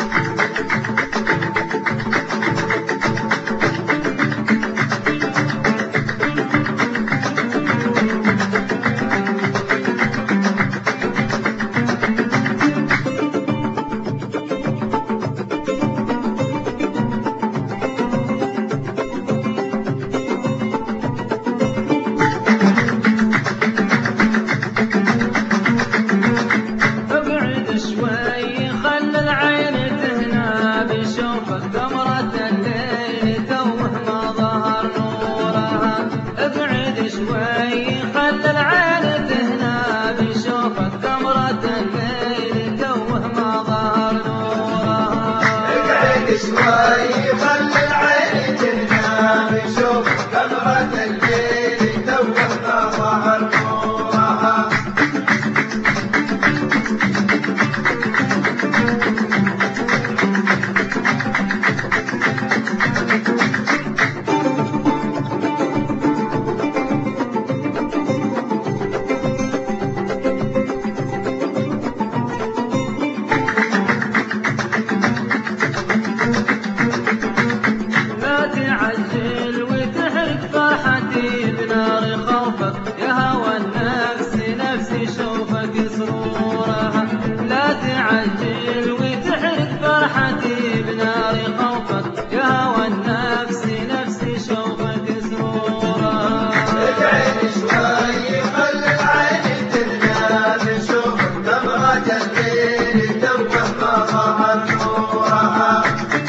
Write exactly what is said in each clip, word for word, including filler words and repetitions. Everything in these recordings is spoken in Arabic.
شوي خلي العين تنام شوف قمرة الليل توه ما ظهر نورها. لا تعجل وتحرق فرحتي بنار خوفك يا هوى النفس نفسي شوفك سرورها. ابعد شوي خلي العين تنام شوف قمرة الليل توه ما ظهر نورها.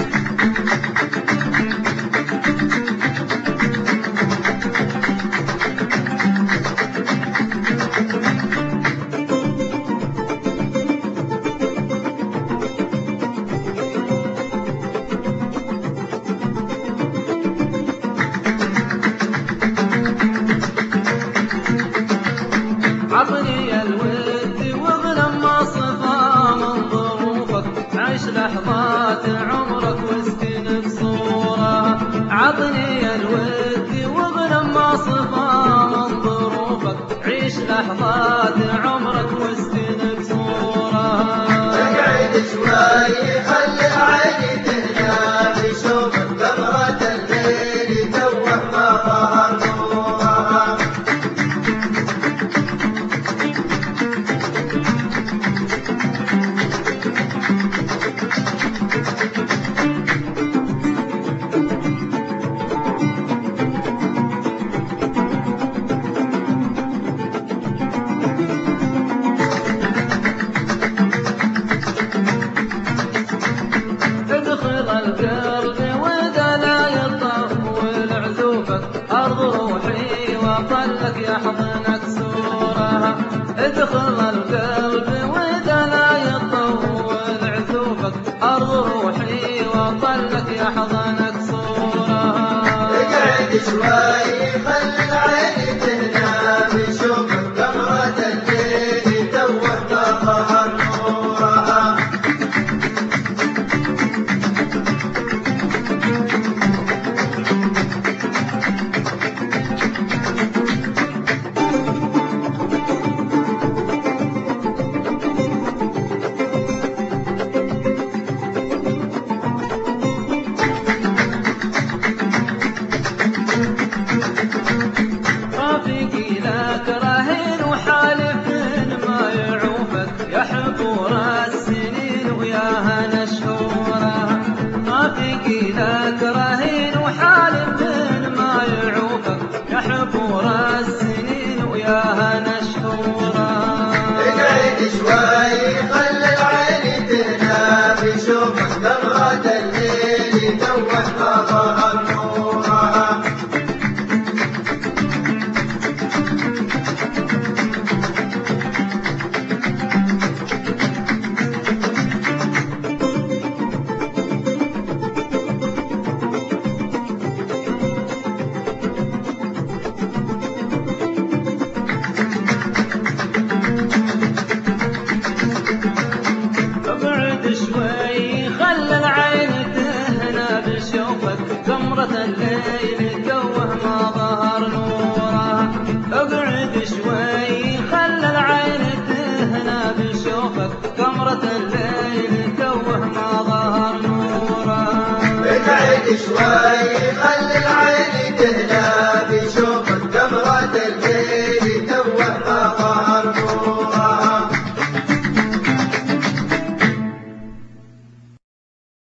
عطني الود واغنم ما صفا من ظروفك عيش لحظات عمرك واسكن بصورها. عطني الود واغنم ما صفا من ظروفك عيش لحظات عمرك واسكن بصورها. اقعد شوي خلي العين تنام شوف قمرة الليل توه ما ظهر نورها. القلب وإذا لا يطول عزوفك أرض روحي وطلك يحضنك سورها. ادخل القلب وإذا لا يطول عزوفك أرض روحي وطلك يحضنك سورها. اقعد شوي خلي العين تنام شوف قمرة الليل توه ما ظهر نورها. رافقي لك راهن وحالف ما يعوفك يا حبور السنين وياها نشهورها. رافقي لك راهن وحالف ما يعوفك يا حبور السنين وياها نشهورها. اقعد شوي خلي العين تنام شوف قمرة الليل توه ما ظهر نورها. شوي خلي العين تهلا بشوف التمرة القمر.